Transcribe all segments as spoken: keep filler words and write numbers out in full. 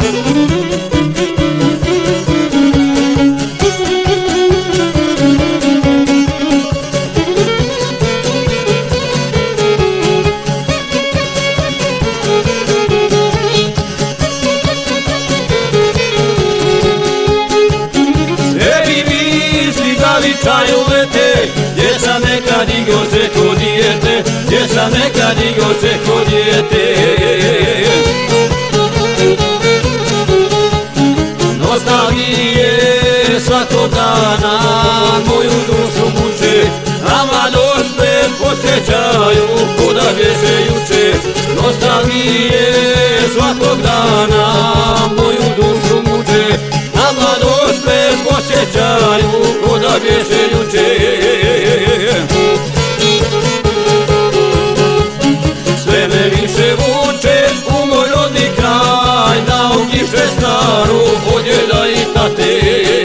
Čaju lete, gdje sam nekad igo se ko dijete, gdje sam nekad igo se ko dijete. Nostalgije svakog dana moju dušu muče, a mladost me posjećaju kuda bježe juče. Nostalgije svakog dana moju dušu muče, a mladost me posjećaju kuda bježe juče. Sve me više vuče u moj rodni kraj, na ognjište staru od djeda i tate.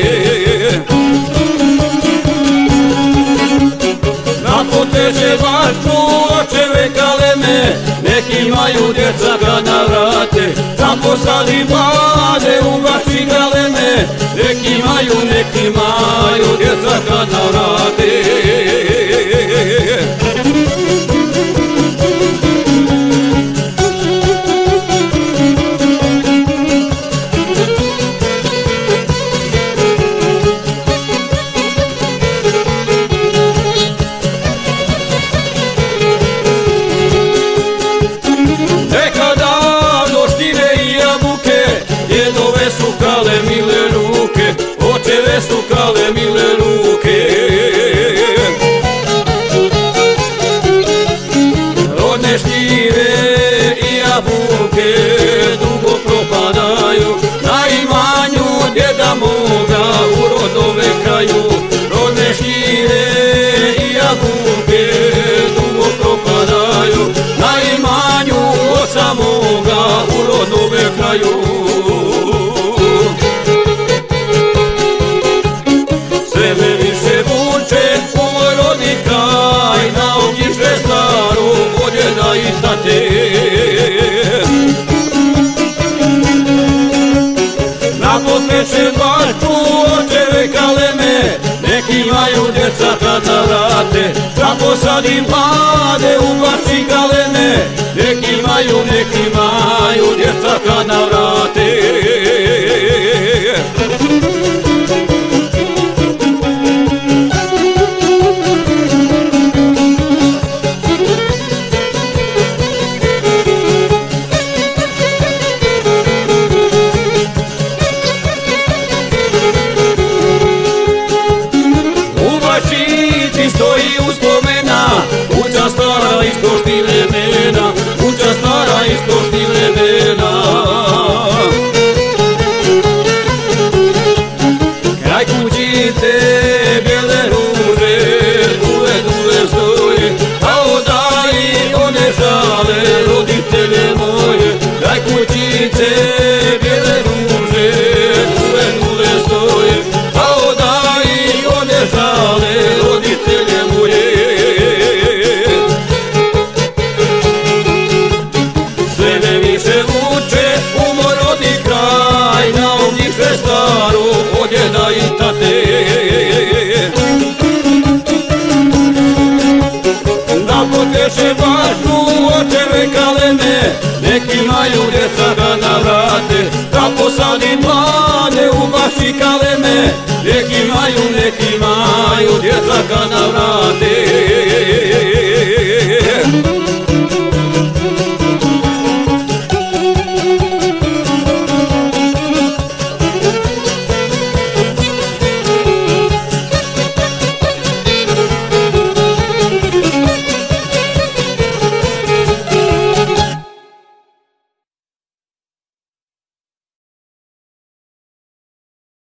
Na poteže vaču očeve kaleme, neki imaju djeca kad navrate. Tam posadi mlade u vaši galeme, neki imaju, neki imaju djeca kad navrate. Mile ruke, očeve su kale mile ruke. Rodne šljive i jabuke dugo propadaju na imanju djeda moga u rodove kraju. Rodne šljive i jabuke dugo propadaju na imanju oca moga u rodove kraju. Na potreće baču očeve kaleme, neki imaju djeca kad navrate. Da posadim mlade u bači kaleme, neki imaju, neki imaju djeca kad navrate. Stoji uspomena, kuća stara iz prošlih vremena, kuća stara iz prošlih vremena. Kraj kućice bijele ruže, duve, duve stoje, a odali one žale roditelje moje. Kraj kućice bijele ruže,